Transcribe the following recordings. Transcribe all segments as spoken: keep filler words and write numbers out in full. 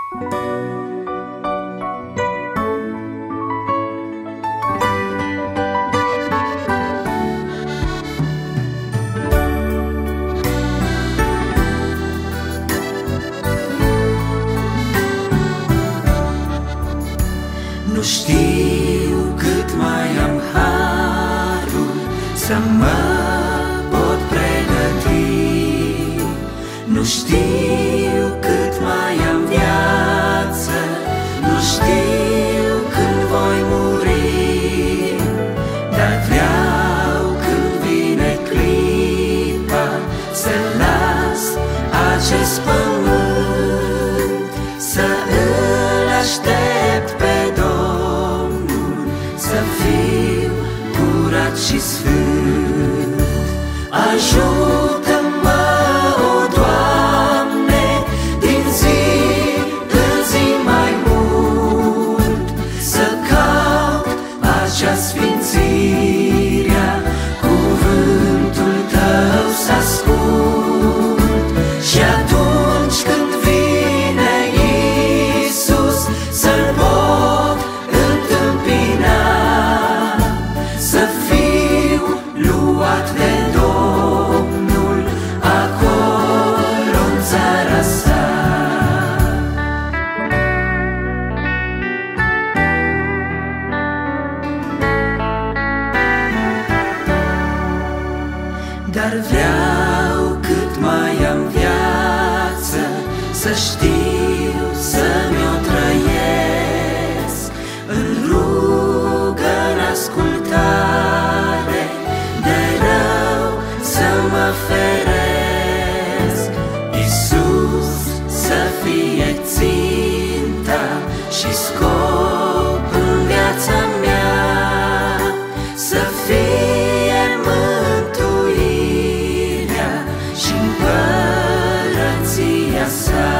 Nu știu cât mai am harul să mă pot pregăti, nu știu cât mai am viață, nu știu când voi muri, dar vreau când vine clipa să las acest pământ, să îl aștept pe să fiu curat și sfânt. Ajută-mă, o Doamne, din zi în zi mai mult, să caut acea sfințirea, cuvântul Tău să ascult. Și atunci când vine Iisus, să-L pot întâmpina, să fiu luat de Domnul acolo-n țara sa. Dar vreau cât mai am viață să știu să-mi-o trăiesc în rugă, în ascultare, de rău să mă feresc. Iisus să fie ținta și scop în viața mea, să fie mântuirea și împărăția sa.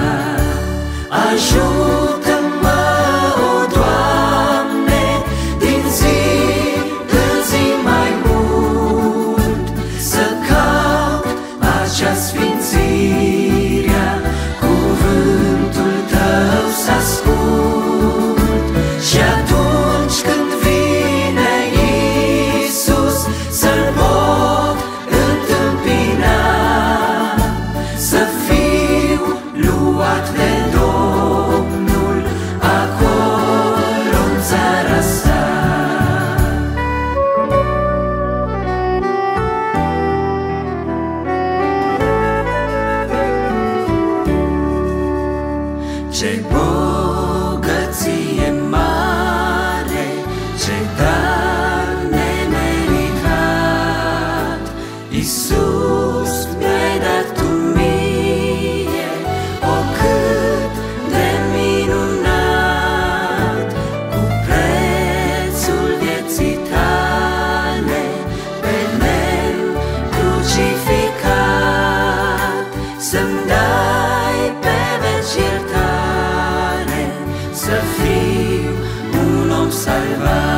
Ajută-mă, o Doamne, din zi în zi mai mult, să caut acea sfințirea, cuvântul Tău să ascult. Și atunci când vine Iisus, să-L pot întâmpina, să fiu luat de Domnul acolo-n țara sa. Ce bogăție mare, ce dar nemeritat, Iisus mi-ai dat Tu mie, o cât de minunat, cu prețul vieții Tale pe lemn crucificat, să-mi dai pe veci iertare, să fiu un om salvat.